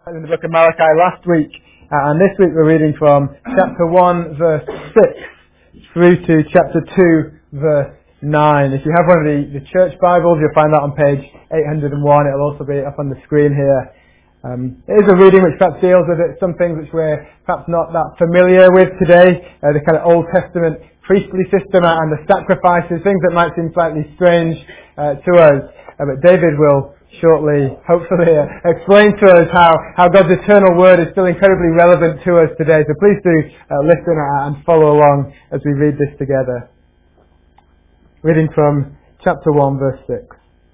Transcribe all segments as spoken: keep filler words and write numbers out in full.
In the book of Malachi last week, uh, and this week we're reading from chapter one verse six through to chapter two verse nine. If you have one of the, the church Bibles, you'll find that on page eight hundred one. It'll also be up on the screen here. Um, it is a reading which perhaps deals with it, some things which we're perhaps not that familiar with today, uh, the kind of Old Testament priestly system and the sacrifices, things that might seem slightly strange uh, to us. Uh, but David will shortly, hopefully, uh, explain to us how, how God's eternal word is still incredibly relevant to us today. So please do uh, listen and follow along as we read this together. Reading from chapter one, verse six.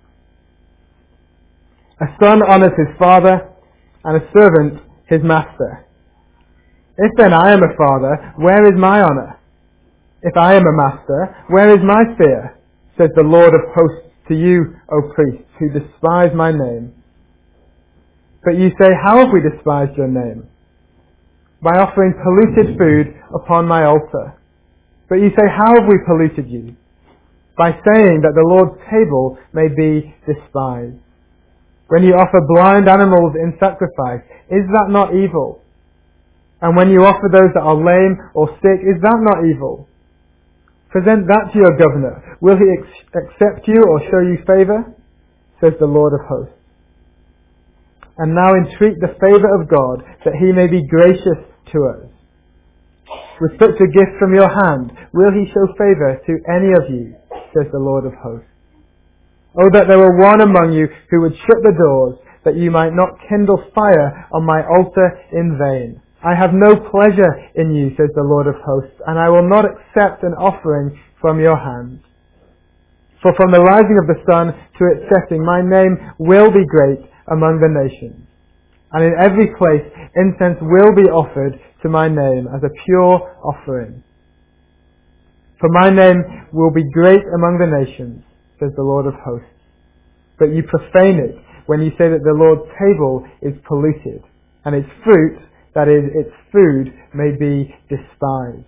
A son honours his father, and a servant his master. If then I am a father, where is my honour? If I am a master, where is my fear? Says the Lord of hosts to you, O priests, who despise my name. But you say, how have we despised your name? By offering polluted food upon my altar. But you say, how have we polluted you? By saying that the Lord's table may be despised. When you offer blind animals in sacrifice, is that not evil? And when you offer those that are lame or sick, is that not evil? Present that to your governor. Will he ex- accept you or show you favour? Says the Lord of hosts. And now entreat the favour of God, that he may be gracious to us. With such a gift from your hand, will he show favour to any of you? Says the Lord of hosts. Oh, that there were one among you who would shut the doors, that you might not kindle fire on my altar in vain. I have no pleasure in you, says the Lord of hosts, and I will not accept an offering from your hand. For from the rising of the sun to its setting, my name will be great among the nations. And in every place, incense will be offered to my name as a pure offering. For my name will be great among the nations, says the Lord of hosts. But you profane it when you say that the Lord's table is polluted, and its fruit, that is, its food, may be despised.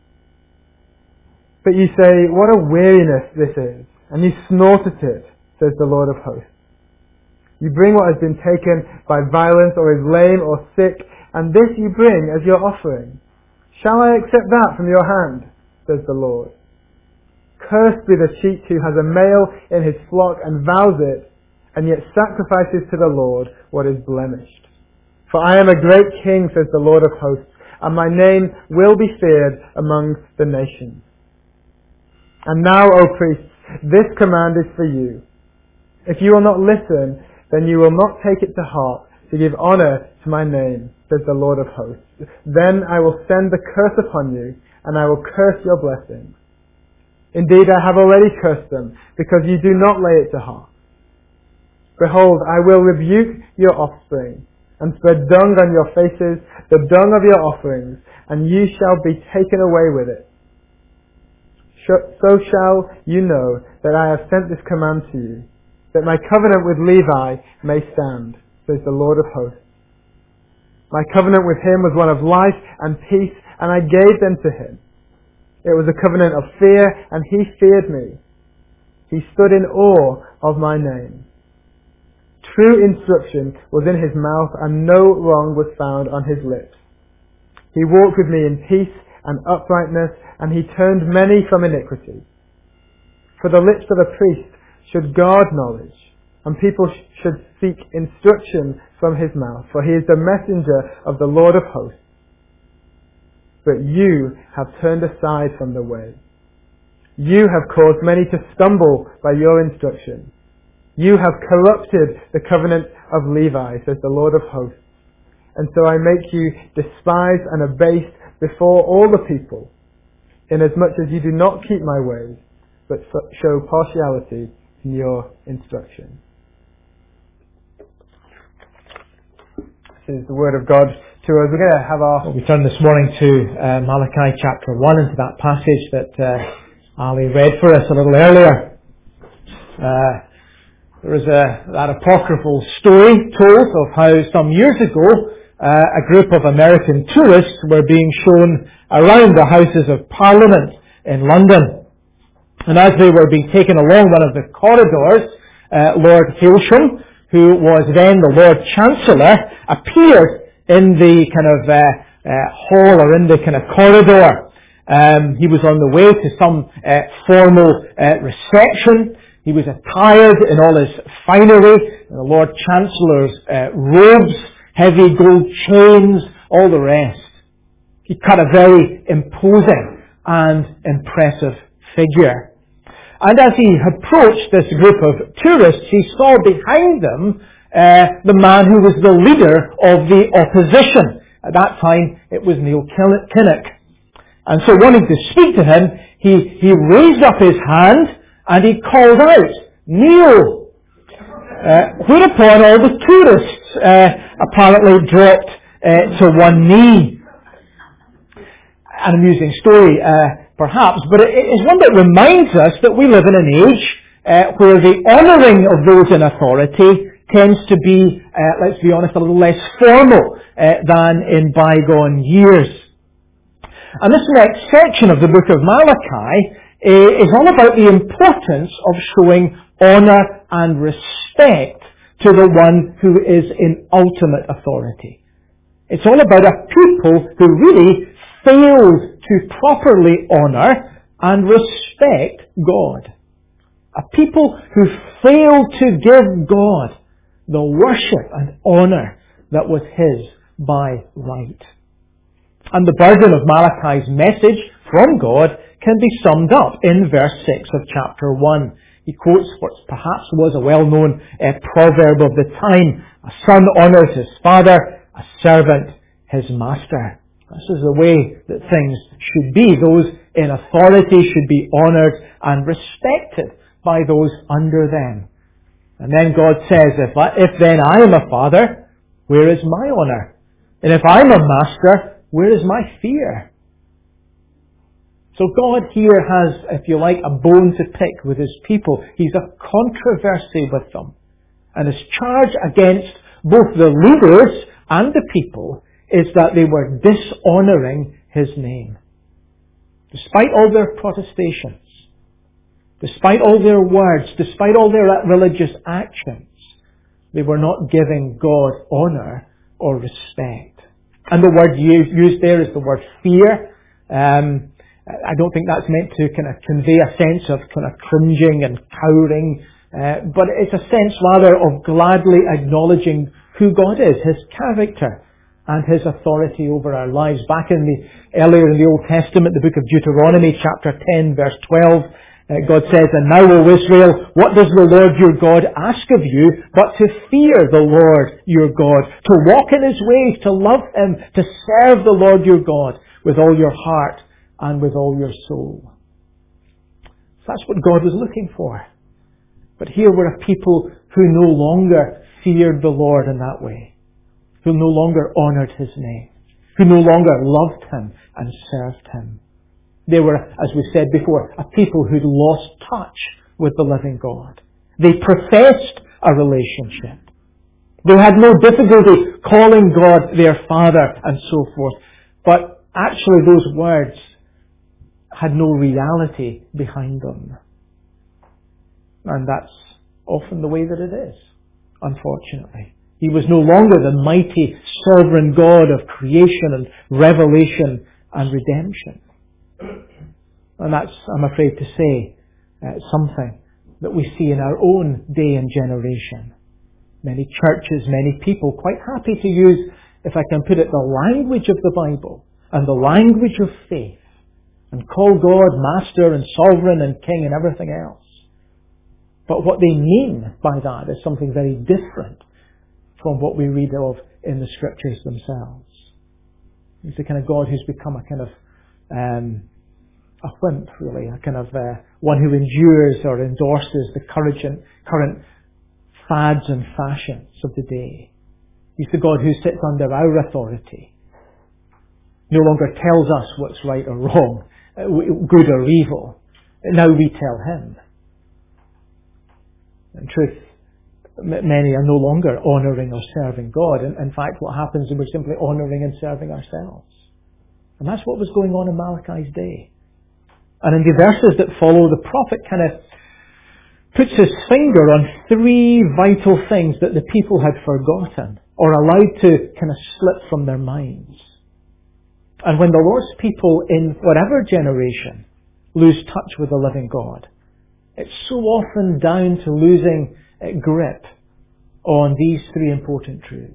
But you say, what a weariness this is, and you snort at it, says the Lord of hosts. You bring what has been taken by violence or is lame or sick, and this you bring as your offering. Shall I accept that from your hand, says the Lord? Cursed be the cheat who has a male in his flock and vows it, and yet sacrifices to the Lord what is blemished. For I am a great king, says the Lord of hosts, and my name will be feared among the nations. And now, O priests, this command is for you. If you will not listen, then you will not take it to heart to give honour to my name, says the Lord of hosts. Then I will send the curse upon you, and I will curse your blessings. Indeed, I have already cursed them, because you do not lay it to heart. Behold, I will rebuke your offspring, and spread dung on your faces, the dung of your offerings, and you shall be taken away with it. So shall you know that I have sent this command to you, that my covenant with Levi may stand, says the Lord of hosts. My covenant with him was one of life and peace, and I gave them to him. It was a covenant of fear, and he feared me. He stood in awe of my name. True instruction was in his mouth, and no wrong was found on his lips. He walked with me in peace and uprightness, and he turned many from iniquity. For the lips of a priest should guard knowledge, and people sh- should seek instruction from his mouth, for he is the messenger of the Lord of hosts. But you have turned aside from the way. You have caused many to stumble by your instruction. You have corrupted the covenant of Levi, says the Lord of hosts. And so I make you despised and abased before all the people, inasmuch as you do not keep my ways, but show partiality in your instruction. This is the word of God to us. We're going to have our... We turn this morning to uh, Malachi chapter one, into that passage that uh, Ali read for us a little earlier. Uh, there was a, that apocryphal story told of how some years ago uh, a group of American tourists were being shown around the Houses of Parliament in London. And as they were being taken along one of the corridors, uh, Lord Hailsham, who was then the Lord Chancellor, appeared in the kind of uh, uh, hall or in the kind of corridor. Um, he was on the way to some uh, formal uh, reception. He was attired in all his finery, the Lord Chancellor's uh, robes, heavy gold chains, all the rest. He cut a very imposing and impressive figure. And as he approached this group of tourists, he saw behind them uh, the man who was the leader of the opposition. At that time, it was Neil Kinnock. And so wanting to speak to him, he, he raised up his hand and he called out, "Neil!" Uh, whereupon all the tourists uh, apparently dropped uh, to one knee. An amusing story, uh, perhaps, but it is one that reminds us that we live in an age uh, where the honouring of those in authority tends to be, uh, let's be honest, a little less formal uh, than in bygone years. And this next section of the book of Malachi uh, is all about the importance of showing honour and respect to the one who is in ultimate authority. It's all about a people who really failed to properly honour and respect God. A people who failed to give God the worship and honour that was His by right. And the burden of Malachi's message from God can be summed up in verse six of chapter one. He quotes what perhaps was a well-known uh, proverb of the time: "A son honours his father, a servant his master." This is the way that things should be. Those in authority should be honoured and respected by those under them. And then God says, if, I, if then I am a father, where is my honour? And if I'm a master, where is my fear? So God here has, if you like, a bone to pick with His people. He's a controversy with them. And His charge against both the leaders and the people is that they were dishonouring His name. Despite all their protestations, despite all their words, despite all their religious actions, they were not giving God honour or respect. And the word used there is the word fear. Um, I don't think that's meant to kind of convey a sense of kind of cringing and cowering, uh, but it's a sense rather of gladly acknowledging who God is, His character, and His authority over our lives. Back in the earlier in the Old Testament, the book of Deuteronomy, chapter ten, verse twelve, uh, God says, "And now, O Israel, what does the Lord your God ask of you but to fear the Lord your God, to walk in His ways, to love Him, to serve the Lord your God with all your heart and with all your soul." So that's what God was looking for. But here were a people who no longer feared the Lord in that way, who no longer honoured His name, who no longer loved Him and served Him. They were, as we said before, a people who'd lost touch with the living God. They professed a relationship. They had no difficulty calling God their Father and so forth. But actually those words had no reality behind them. And that's often the way that it is, unfortunately. He was no longer the mighty, sovereign God of creation and revelation and redemption. And that's, I'm afraid to say, uh, something that we see in our own day and generation. Many churches, many people quite happy to use, if I can put it, the language of the Bible and the language of faith and call God Master and Sovereign and King and everything else. But what they mean by that is something very different from what we read of in the Scriptures themselves. He's the kind of God who's become a kind of um, a wimp, really, a kind of uh, one who endures or endorses the current, current fads and fashions of the day. He's the God who sits under our authority, no longer tells us what's right or wrong, good or evil. Now we tell Him. In truth, many are no longer honouring or serving God. In, in fact, what happens is we're simply honouring and serving ourselves. And that's what was going on in Malachi's day. And in the verses that follow, the prophet kind of puts his finger on three vital things that the people had forgotten or allowed to kind of slip from their minds. And when the Lord's people in whatever generation lose touch with the living God, it's so often down to losing grip on these three important truths.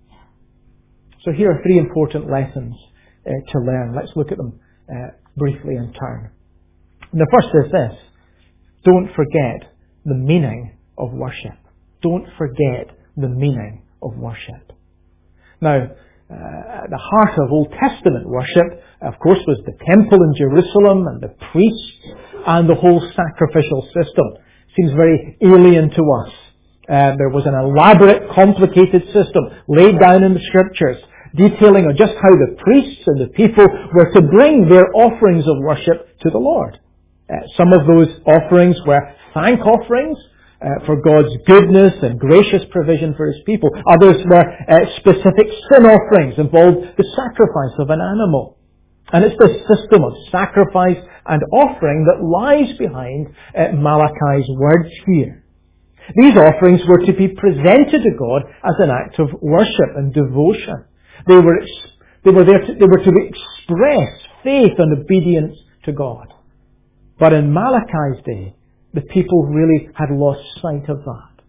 So here are three important lessons uh, to learn. Let's look at them uh, briefly in turn. And the first is this: don't forget the meaning of worship. Don't forget the meaning of worship. Now, uh, at the heart of Old Testament worship, of course, was the temple in Jerusalem and the priests and the whole sacrificial system. Seems very alien to us. Uh, there was an elaborate, complicated system laid down in the Scriptures, detailing on just how the priests and the people were to bring their offerings of worship to the Lord. Uh, some of those offerings were thank offerings uh, for God's goodness and gracious provision for His people. Others were uh, specific sin offerings, involved the sacrifice of an animal. And it's this system of sacrifice and offering that lies behind uh, Malachi's words here. These offerings were to be presented to God as an act of worship and devotion. They were they were there to, they were to express faith and obedience to God. But in Malachi's day, the people really had lost sight of that.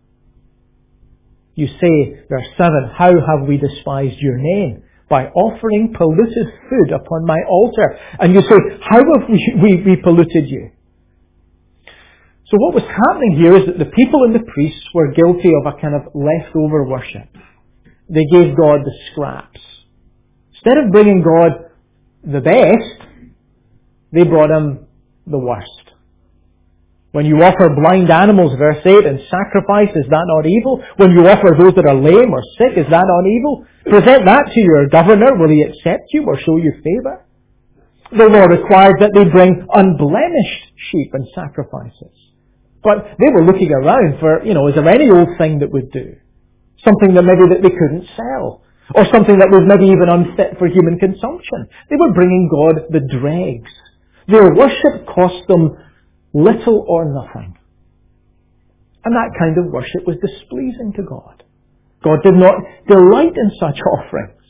You say, verse seven, "How have we despised your name? By offering polluted food upon my altar." And you say, how have we, we, we polluted you? So what was happening here is that the people and the priests were guilty of a kind of leftover worship. They gave God the scraps. Instead of bringing God the best, they brought Him the worst. When you offer blind animals, verse eight, in sacrifice, is that not evil? When you offer those that are lame or sick, is that not evil? Present that to your governor. Will he accept you or show you favour? The law required that they bring unblemished sheep and sacrifices. But they were looking around for, you know, is there any old thing that would do? Something that maybe that they couldn't sell. Or something that was maybe even unfit for human consumption. They were bringing God the dregs. Their worship cost them little or nothing. And that kind of worship was displeasing to God. God did not delight in such offerings.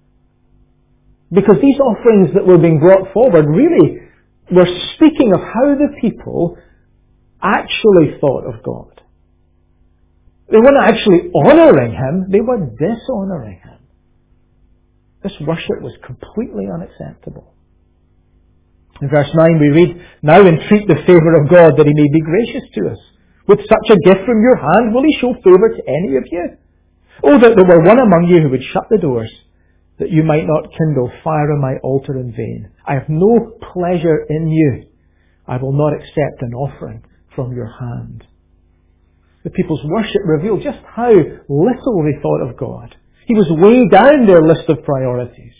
Because these offerings that were being brought forward really were speaking of how the people actually thought of God. They weren't actually honouring Him, they were dishonouring Him. This worship was completely unacceptable. In verse nine we read, "Now entreat the favour of God that He may be gracious to us. With such a gift from your hand will He show favour to any of you? Oh, that there were one among you who would shut the doors, that you might not kindle fire on my altar in vain. I have no pleasure in you. I will not accept an offering from your hand." The people's worship revealed just how little they thought of God. He was way down their list of priorities.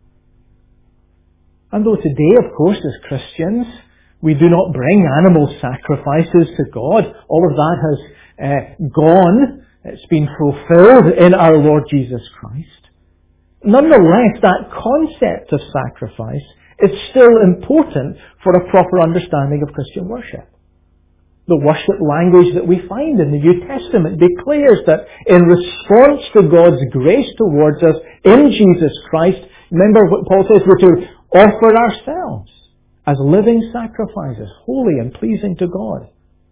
And though today, of course, as Christians, we do not bring animal sacrifices to God, all of that has uh, gone. It's been fulfilled in our Lord Jesus Christ. Nonetheless, that concept of sacrifice is still important for a proper understanding of Christian worship. The worship language that we find in the New Testament declares that in response to God's grace towards us in Jesus Christ, remember what Paul says, we're to offer ourselves as living sacrifices, holy and pleasing to God.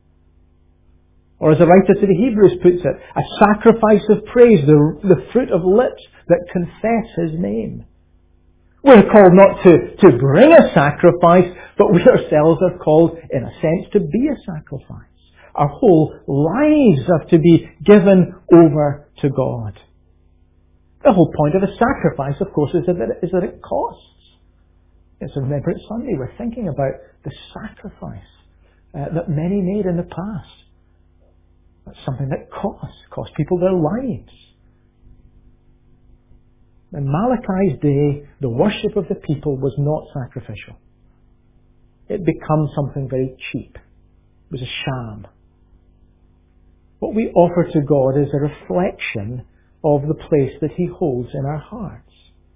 Or as the writer to the Hebrews puts it, a sacrifice of praise, the, the fruit of lips that confess His name. We're called not to, to bring a sacrifice, but we ourselves are called, in a sense, to be a sacrifice. Our whole lives have to be given over to God. The whole point of a sacrifice, of course, is that it, is that it costs. It's a Remembrance Sunday. We're thinking about the sacrifice uh, that many made in the past. That's something that costs, cost people their lives. In Malachi's day, the worship of the people was not sacrificial. It becomes something very cheap. It was a sham. What we offer to God is a reflection of the place that He holds in our hearts.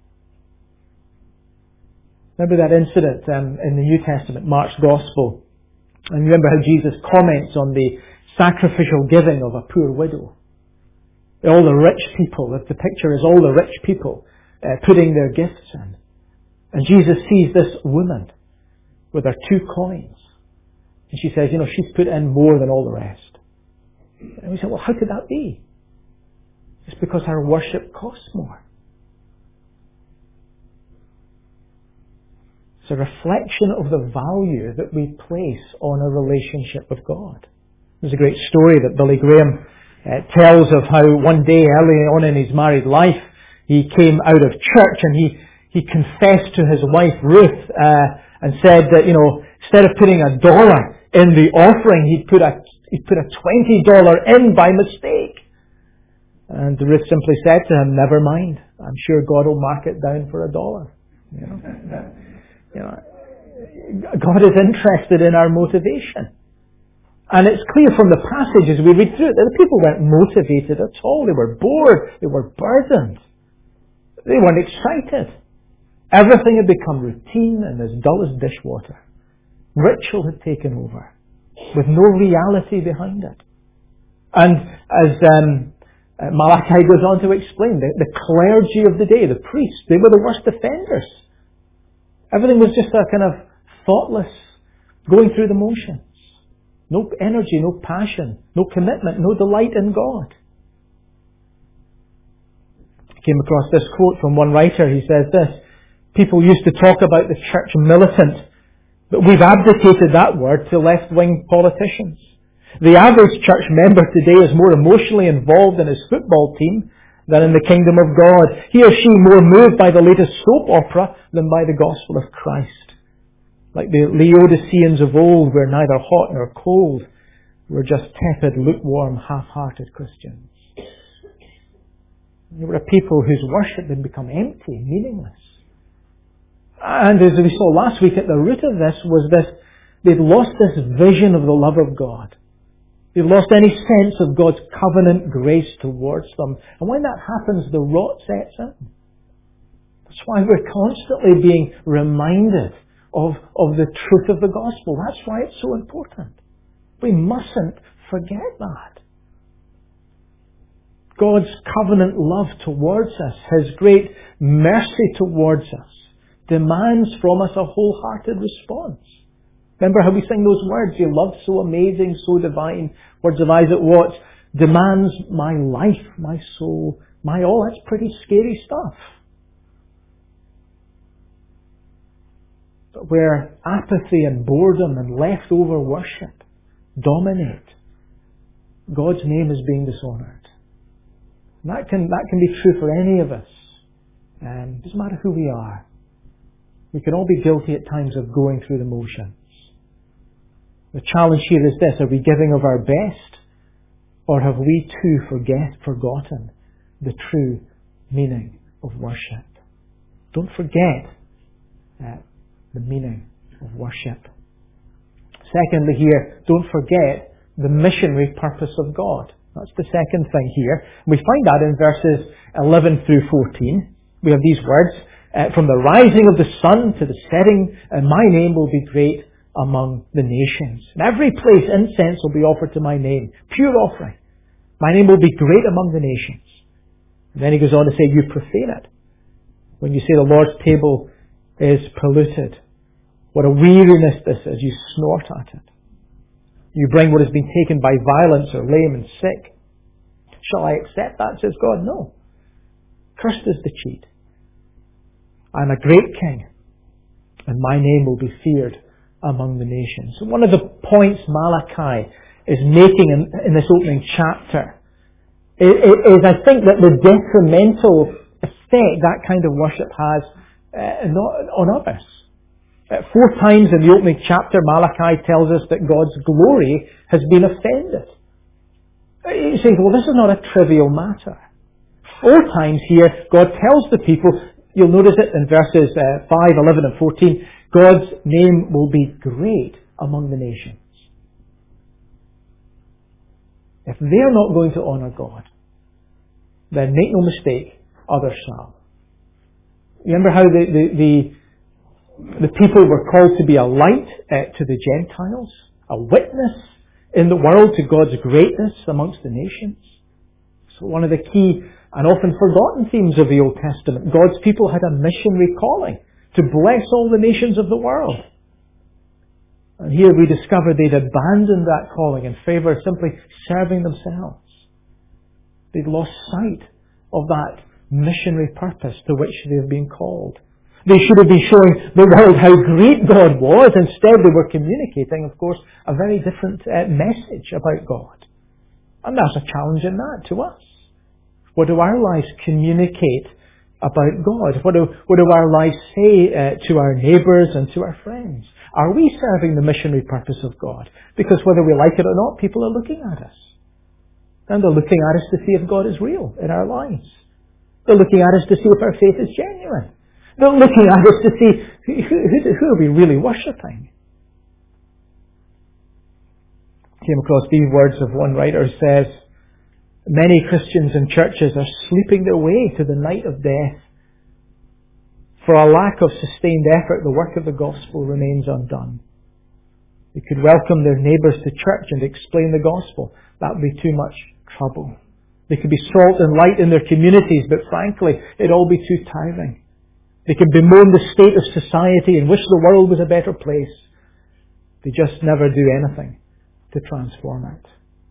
Remember that incident um, in the New Testament, Mark's Gospel. And remember how Jesus comments on the sacrificial giving of a poor widow. All the rich people, the picture is all the rich people uh, putting their gifts in. And Jesus sees this woman with her two coins. And she says, you know, she's put in more than all the rest. And we say, well, how could that be? It's because her worship costs more. It's a reflection of the value that we place on a relationship with God. There's a great story that Billy Graham uh, tells of how one day early on in his married life, he came out of church and he, he confessed to his wife Ruth uh, and said that, you know, instead of putting a dollar in the offering, he'd put a, he'd put a twenty dollars in by mistake. And Ruth simply said to him, never mind, I'm sure God will mark it down for a dollar. You know? You know, God is interested in our motivation. And it's clear from the passage as we read through it that the people weren't motivated at all. They were bored. They were burdened. They weren't excited. Everything had become routine and as dull as dishwater. Ritual had taken over with no reality behind it. And as um, Malachi goes on to explain, the, the clergy of the day, the priests, they were the worst offenders. Everything was just a kind of thoughtless, going through the motions. No energy, no passion, no commitment, no delight in God. I came across this quote from one writer. He says this, people used to talk about the church militant, but we've abdicated that word to left-wing politicians. The average church member today is more emotionally involved in his football team than in the kingdom of God. He or she more moved by the latest soap opera than by the gospel of Christ. Like the Laodiceans of old, we're neither hot nor cold. We're just tepid, lukewarm, half-hearted Christians. They were a people whose worship had become empty, meaningless. And as we saw last week, at the root of this was this, they'd lost this vision of the love of God. They've lost any sense of God's covenant grace towards them. And when that happens, the rot sets in. That's why we're constantly being reminded of, of the truth of the gospel. That's why it's so important. We mustn't forget that. God's covenant love towards us, His great mercy towards us, demands from us a wholehearted response. Remember how we sing those words, your love so amazing, so divine, words of Isaac Watts, demands my life, my soul, my all. That's pretty scary stuff. But where apathy and boredom and leftover worship dominate, God's name is being dishonoured. That can, that can be true for any of us. Um, it doesn't matter who we are. We can all be guilty at times of going through the motions. The challenge here is this, are we giving of our best, or have we too forget, forgotten the true meaning of worship? Don't forget uh, the meaning of worship. Secondly here, don't forget the missionary purpose of God. That's the second thing here. We find that in verses eleven through fourteen. We have these words, uh, from the rising of the sun to the setting, and my name will be great among the nations. In every place incense will be offered to my name, pure offering. My name will be great among the nations. And then he goes on to say, you profane it. When you say the Lord's table is polluted, what a weariness this is, you snort at it. You bring what has been taken by violence or lame and sick. Shall I accept that, says God? No. Cursed is the cheat. I am a great king, and my name will be feared among the nations. So one of the points Malachi is making in, in this opening chapter is, is, I think, that the detrimental effect that kind of worship has uh, on others. Uh, four times in the opening chapter, Malachi tells us that God's glory has been offended. You say, well, this is not a trivial matter. Four times here, God tells the people, you'll notice it in verses uh, five, eleven and fourteen, God's name will be great among the nations. If they're not going to honour God, then make no mistake, others shall. Remember how the, the, the, the people were called to be a light uh, to the Gentiles, a witness in the world, to God's greatness amongst the nations. So one of the key and often forgotten themes of the Old Testament, God's people had a missionary calling to bless all the nations of the world. And here we discover they'd abandoned that calling in favour of simply serving themselves. They'd lost sight of that missionary purpose to which they've been called. They should have been showing the world how great God was. Instead, they were communicating, of course, a very different uh, message about God. And there's a challenge in that to us. What do our lives communicate about God? What do, what do our lives say uh, to our neighbours and to our friends? Are we serving the missionary purpose of God? Because whether we like it or not, people are looking at us. And they're looking at us to see if God is real in our lives. They're looking at us to see if our faith is genuine. They're looking at us to see who, who, who are we really worshipping. Came across these words of one writer who says, many Christians and churches are sleeping their way to the night of death. For a lack of sustained effort, the work of the gospel remains undone. They could welcome their neighbours to church and explain the gospel. That would be too much trouble. They could be salt and light in their communities, but frankly, it'd all be too tiring. They could bemoan the state of society and wish the world was a better place. They just never do anything to transform it.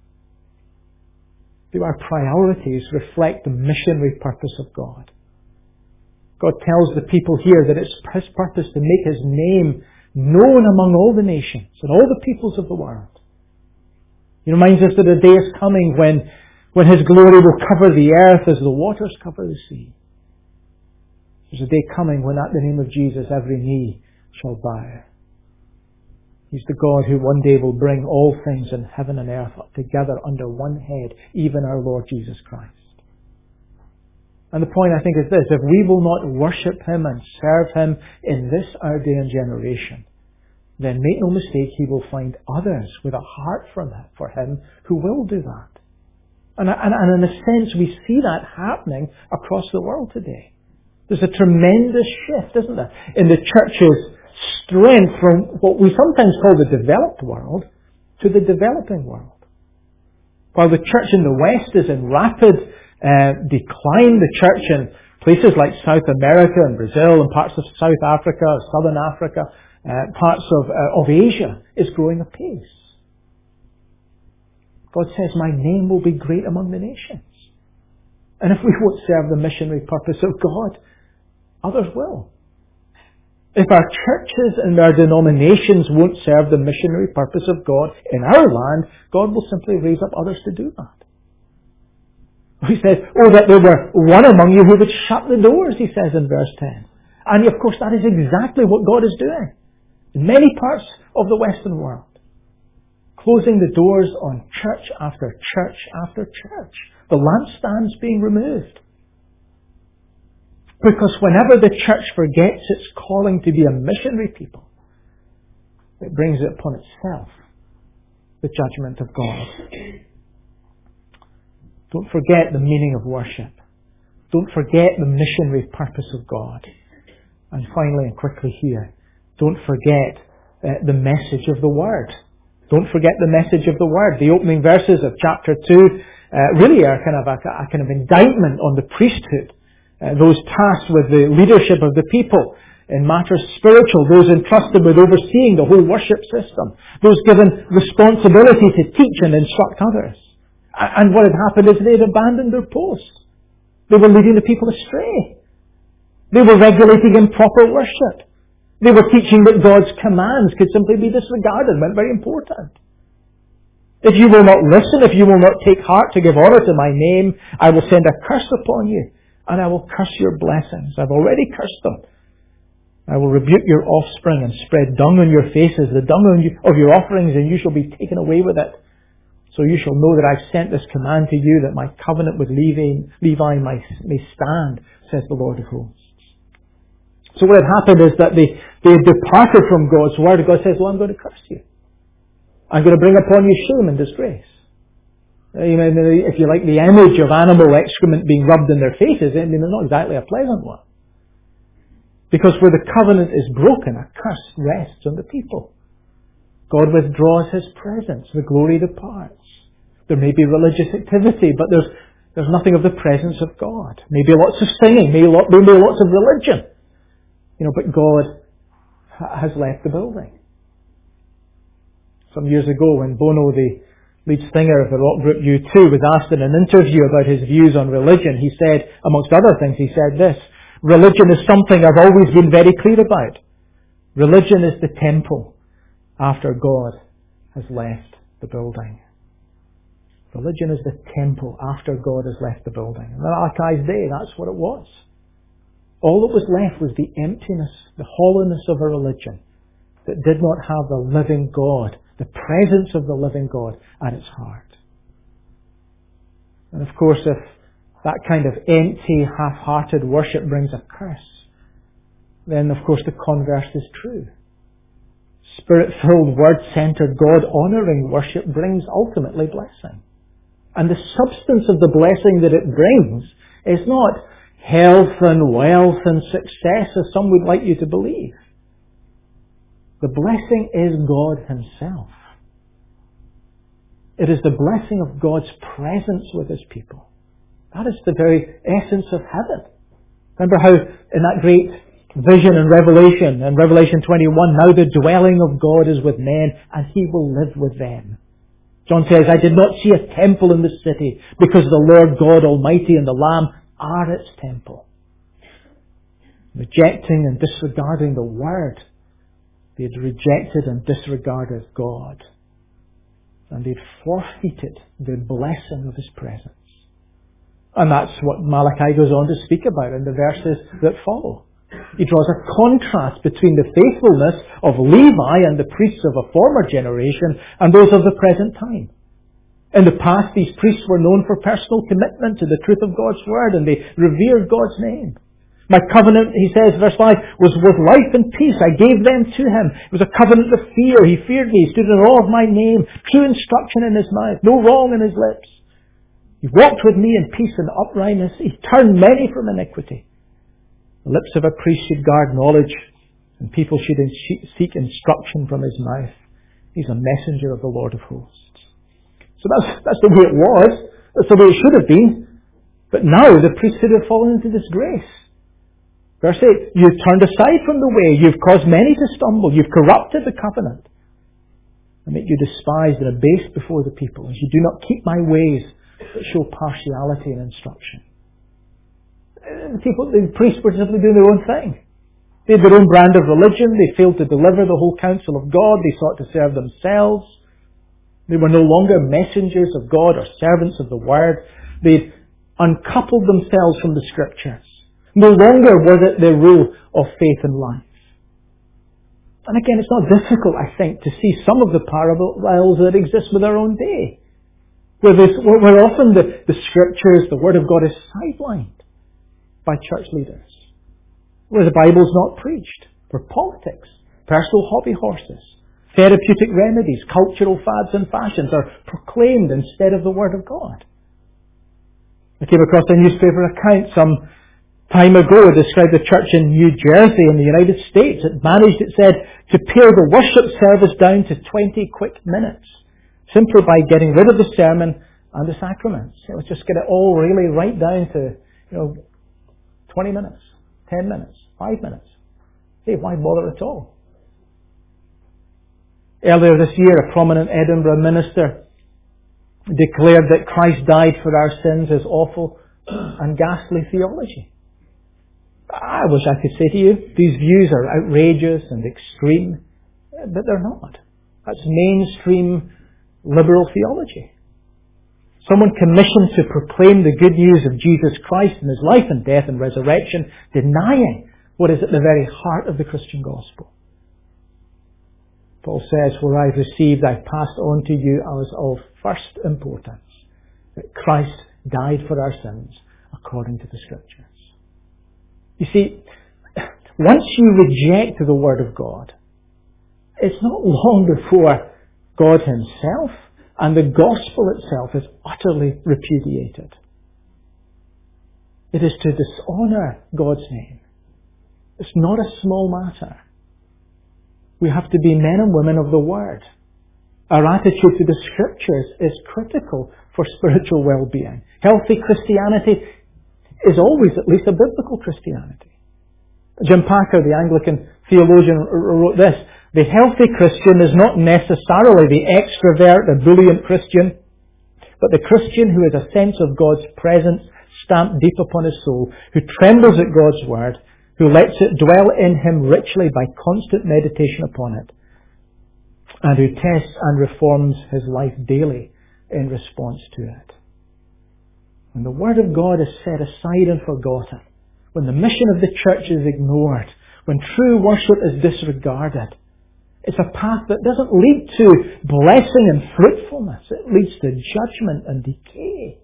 Do our priorities reflect the missionary purpose of God? God tells the people here that it's His purpose to make His name known among all the nations and all the peoples of the world. He reminds us that a day is coming when, when His glory will cover the earth as the waters cover the sea. There's a day coming when at the name of Jesus every knee shall bow. He's the God who one day will bring all things in heaven and earth up together under one head, even our Lord Jesus Christ. And the point, I think, is this: if we will not worship Him and serve Him in this our day and generation, then make no mistake, He will find others with a heart for Him, for him who will do that. And, and, and in a sense, we see that happening across the world today. There's a tremendous shift, isn't there, in the church's strength from what we sometimes call the developed world to the developing world. While the church in the West is in rapid uh, decline, the church in places like South America and Brazil and parts of South Africa, Southern Africa, uh, parts of, uh, of Asia is growing apace. God says, my name will be great among the nations. And if we won't serve the missionary purpose of God, others will. If our churches and our denominations won't serve the missionary purpose of God in our land, God will simply raise up others to do that. He says, oh, that there were one among you who would shut the doors, he says in verse ten. And of course, that is exactly what God is doing in many parts of the Western world. Closing the doors on church after church after church. The lampstands being removed. Because whenever the church forgets its calling to be a missionary people, it brings it upon itself the judgment of God. Don't forget the meaning of worship. Don't forget the missionary purpose of God. And finally and quickly here, don't forget uh, the message of the Word. Don't forget the message of the Word. The opening verses of chapter two uh, really are kind of a, a kind of indictment on the priesthood. Uh, those tasked with the leadership of the people in matters spiritual, those entrusted with overseeing the whole worship system, those given responsibility to teach and instruct others. And what had happened is they had abandoned their post. They were leading the people astray. They were regulating improper worship. They were teaching that God's commands could simply be disregarded, weren't very important. If you will not listen, if you will not take heart to give honour to my name, I will send a curse upon you. And I will curse your blessings. I've already cursed them. I will rebuke your offspring and spread dung on your faces, the dung on you, of your offerings, and you shall be taken away with it. So you shall know that I've sent this command to you, that my covenant with Levi, Levi may, may stand, says the Lord of hosts. So what had happened is that they, they departed from God's word. God says, well, I'm going to curse you. I'm going to bring upon you shame and disgrace. You know, if you like, the image of animal excrement being rubbed in their faces, I mean, it's not exactly a pleasant one. Because where the covenant is broken, a curse rests on the people. God withdraws His presence. The glory departs. There may be religious activity, but there's, there's nothing of the presence of God. Maybe lots of singing, maybe, maybe lots of religion. You know, but God ha- has left the building. Some years ago, when Bono, the lead singer of the rock group U two, was asked in an interview about his views on religion, he said, amongst other things, he said this: religion is something I've always been very clear about. Religion is the temple after God has left the building. Religion is the temple after God has left the building. In Malachi's day, that's what it was. All that was left was the emptiness, the hollowness of a religion that did not have the living God, the presence of the living God at its heart. And of course, if that kind of empty, half-hearted worship brings a curse, then of course the converse is true. Spirit-filled, word-centered, God-honouring worship brings ultimately blessing. And the substance of the blessing that it brings is not health and wealth and success, as some would like you to believe. The blessing is God Himself. It is the blessing of God's presence with His people. That is the very essence of heaven. Remember how in that great vision in Revelation, in Revelation twenty-one, now the dwelling of God is with men and He will live with them. John says, I did not see a temple in the city because the Lord God Almighty and the Lamb are its temple. Rejecting and disregarding the Word, they had rejected and disregarded God. And they'd forfeited the blessing of His presence. And that's what Malachi goes on to speak about in the verses that follow. He draws a contrast between the faithfulness of Levi and the priests of a former generation and those of the present time. In the past, these priests were known for personal commitment to the truth of God's Word, and they revered God's name. My covenant, he says, verse five, was with life and peace. I gave them to him. It was a covenant of fear. He feared me. He stood in awe of my name. True instruction in his mouth. No wrong in his lips. He walked with me in peace and uprightness. He turned many from iniquity. The lips of a priest should guard knowledge, and people should seek instruction from his mouth. He's a messenger of the Lord of hosts. So that's, that's the way it was. That's the way it should have been. But now the priesthood have fallen into disgrace. Verse eight, you've turned aside from the way. You've caused many to stumble. You've corrupted the covenant. I make you despised and abased before the people, as you do not keep my ways that show partiality and instruction. The people, the priests were simply doing their own thing. They had their own brand of religion. They failed to deliver the whole counsel of God. They sought to serve themselves. They were no longer messengers of God or servants of the Word. They'd uncoupled themselves from the Scriptures. No longer was it their rule of faith and life. And again, it's not difficult, I think, to see some of the parallels that exist with our own day. Where, this, where often the, the Scriptures, the Word of God is sidelined by church leaders. Where the Bible is not preached. Where politics, personal hobby horses, therapeutic remedies, cultural fads and fashions are proclaimed instead of the Word of God. I came across a newspaper account some time ago. It described a church in New Jersey in the United States. It managed, it said, to pare the worship service down to twenty quick minutes, simply by getting rid of the sermon and the sacraments. It was just get it all really right down to, you know, twenty minutes, ten minutes, five minutes. Hey, why bother at all? Earlier this year, a prominent Edinburgh minister declared that Christ died for our sins as awful and ghastly theology. I wish I could say to you, these views are outrageous and extreme, but they're not. That's mainstream liberal theology. Someone commissioned to proclaim the good news of Jesus Christ and His life and death and resurrection, denying what is at the very heart of the Christian gospel. Paul says, "For I've received, I've passed on to you as of first importance, that Christ died for our sins according to the Scriptures." You see, once you reject the Word of God, it's not long before God Himself and the gospel itself is utterly repudiated. It is to dishonour God's name. It's not a small matter. We have to be men and women of the Word. Our attitude to the Scriptures is critical for spiritual well-being. Healthy Christianity is always at least a biblical Christianity. Jim Packer, the Anglican theologian, wrote this: the healthy Christian is not necessarily the extrovert, the brilliant Christian, but the Christian who has a sense of God's presence stamped deep upon his soul, who trembles at God's Word, who lets it dwell in him richly by constant meditation upon it, and who tests and reforms his life daily in response to it. When the Word of God is set aside and forgotten, when the mission of the church is ignored, when true worship is disregarded, it's a path that doesn't lead to blessing and fruitfulness. It leads to judgment and decay.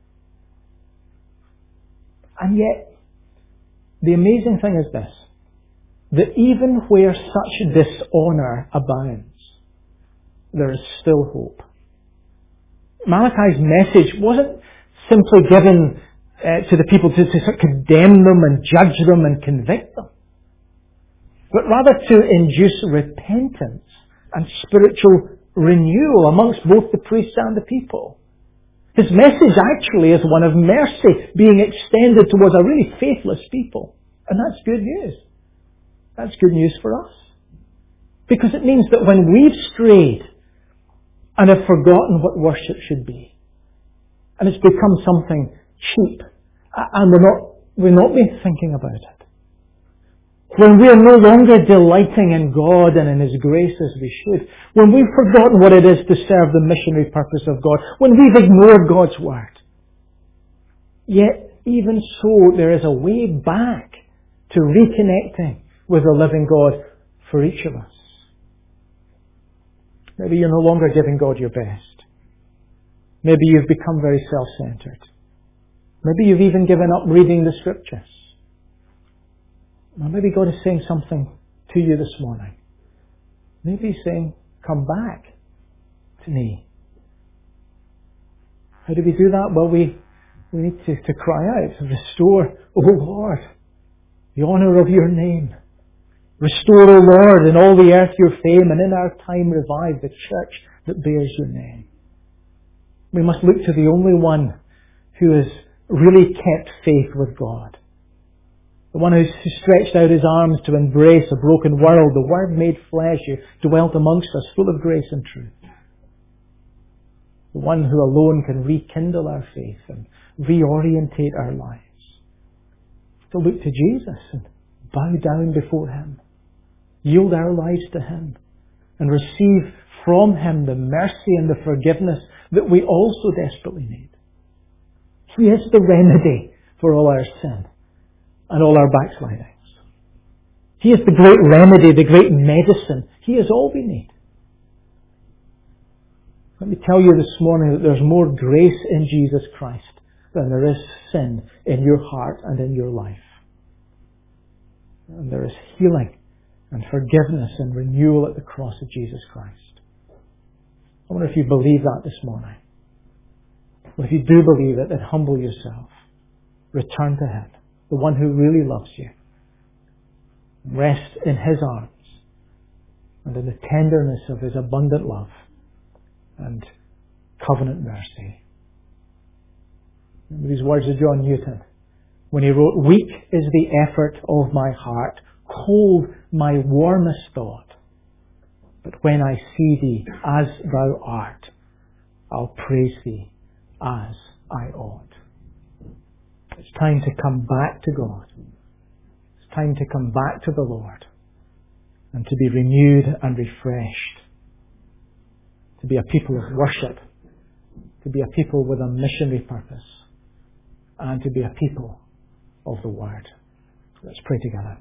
And yet, the amazing thing is this, that even where such dishonour abounds, there is still hope. Malachi's message wasn't simply given uh, to the people to, to sort of condemn them and judge them and convict them, but rather to induce repentance and spiritual renewal amongst both the priests and the people. His message actually is one of mercy being extended towards a really faithless people. And that's good news. That's good news for us. Because it means that when we've strayed and have forgotten what worship should be, and it's become something cheap, and we're not, we're not been thinking about it, when we are no longer delighting in God and in His grace as we should, when we've forgotten what it is to serve the missionary purpose of God, when we've ignored God's Word, yet even so there is a way back to reconnecting with the living God for each of us. Maybe you're no longer giving God your best. Maybe you've become very self-centered. Maybe you've even given up reading the Scriptures. Or maybe God is saying something to you this morning. Maybe He's saying, come back to me. How do we do that? Well, we, we need to, to cry out, restore, O Lord, the honour of your name. Restore, O Lord, in all the earth your fame, and in our time revive the church that bears your name. We must look to the only one who has really kept faith with God. The one who stretched out His arms to embrace a broken world, the Word made flesh, who dwelt amongst us, full of grace and truth. The one who alone can rekindle our faith and reorientate our lives. To look to Jesus and bow down before Him, yield our lives to Him, and receive from Him the mercy and the forgiveness that we also desperately need. He is the remedy for all our sin and all our backslidings. He is the great remedy, the great medicine. He is all we need. Let me tell you this morning that there's more grace in Jesus Christ than there is sin in your heart and in your life. And there is healing and forgiveness and renewal at the cross of Jesus Christ. I wonder if you believe that this morning. Well, if you do believe it, then humble yourself. Return to Him, the one who really loves you. Rest in His arms and in the tenderness of His abundant love and covenant mercy. Remember these words of John Newton when he wrote, "Weak is the effort of my heart, cold my warmest thought. But when I see Thee as Thou art, I'll praise Thee as I ought." It's time to come back to God. It's time to come back to the Lord and to be renewed and refreshed. To be a people of worship. To be a people with a missionary purpose. And to be a people of the Word. Let's pray together.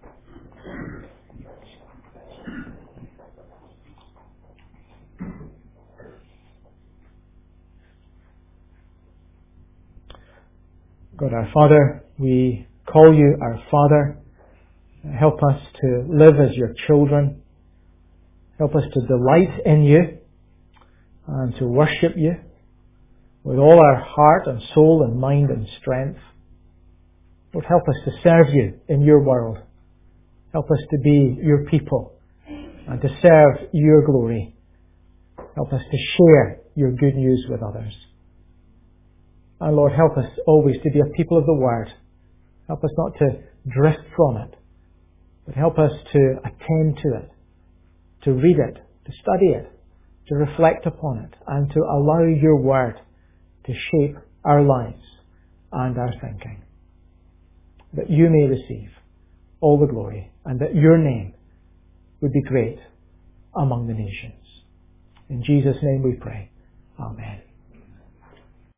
God our Father, we call You our Father. Help us to live as Your children. Help us to delight in You and to worship You with all our heart and soul and mind and strength. Lord, help us to serve You in Your world. Help us to be Your people and to serve Your glory Help us to share your good news with others. And Lord, help us always to be a people of the Word. Help us not to drift from it, but help us to attend to it, to read it, to study it, to reflect upon it, and to allow your Word to shape our lives and our thinking. That you may receive all the glory, and that your name would be great among the nations. In Jesus' name we pray. Amen.